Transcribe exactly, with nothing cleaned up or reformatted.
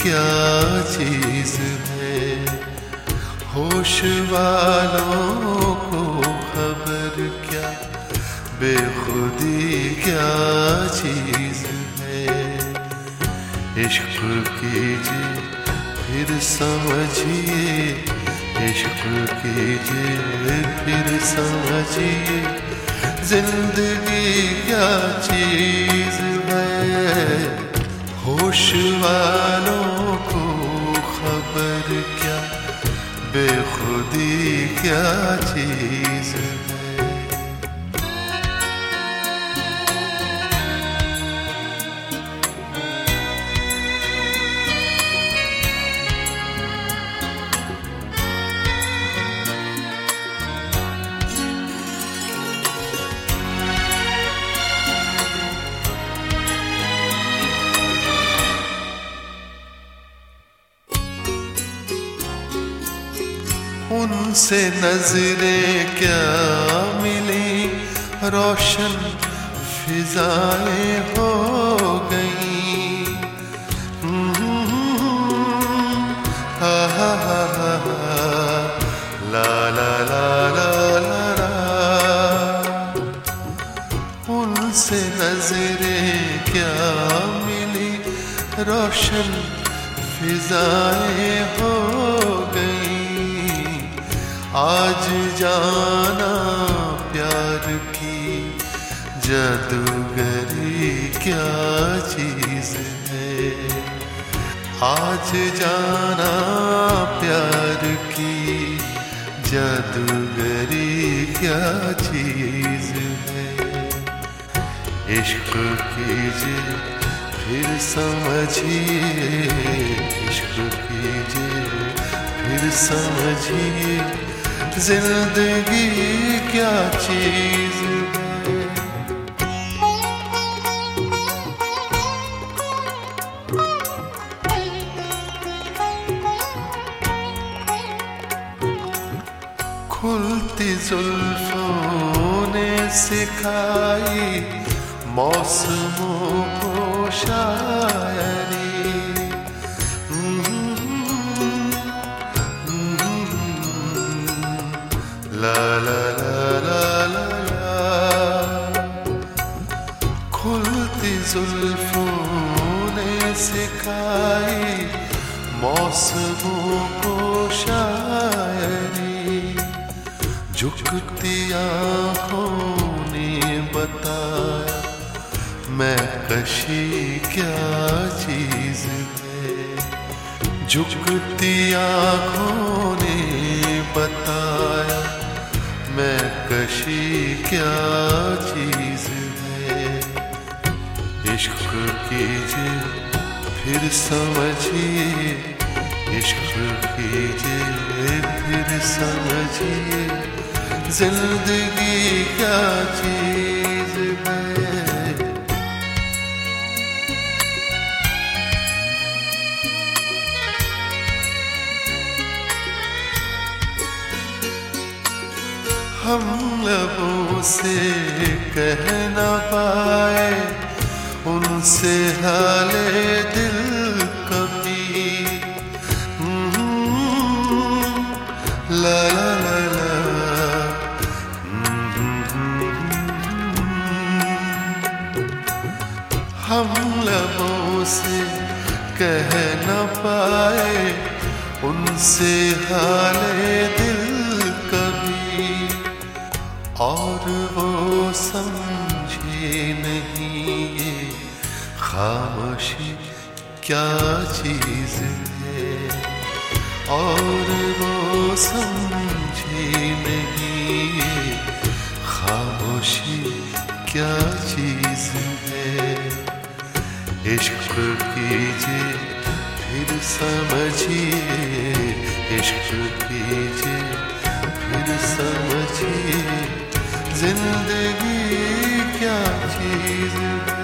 क्या चीज है, होश वालों को खबर क्या, बेखुदी क्या चीज है। इश्क कीजिए फिर समझिए, इश्क कीजिए फिर समझिए, जिंदगी क्या चीज है। होश वालों को खबर क्या, बेखुदी क्या चीज है। उनसे नजरें क्या मिली, रोशन फिजाएं हो गई। हा हा हा हा ला ला ला ला ला ला। उनसे नजरें क्या मिली, रोशन फिजाएं हो गई। आज जाना प्यार की जादूगरी क्या चीज है। आज जाना प्यार की जादूगरी क्या चीज है। इश्क कीजिए फिर समझिए, इश्क कीजिए फिर समझिए, जिंदगी क्या चीज है। खुलती जुल्फों ने सिखाई मौसमों को शायरी। ला ला ला ला ला ला। खुलती जुल्फों ने सिखाई मौसमों को शायरी। झुकती आँखों ने बताया मैं कशी क्या चीज है। झुकती आँखों ने बताया मैं कशी क्या चीज है। इश्क कीजिए फिर समझिए, इश्क कीजिए फिर समझिए, जिंदगी क्या चीज है। हम लबों से कह न पाए उनसे हाले दिल कभी। ला ला ला ला। हम लबों से कह न पाए उनसे हाले दिल कभी, और वो समझे नहीं ये खामोशी क्या चीज है। और वो समझे नहीं ये खामोशी क्या चीज है। इश्क कीजिए फिर समझिए, इश्क कीजिए फिर समझिए, जिंदगी क्या चीज है।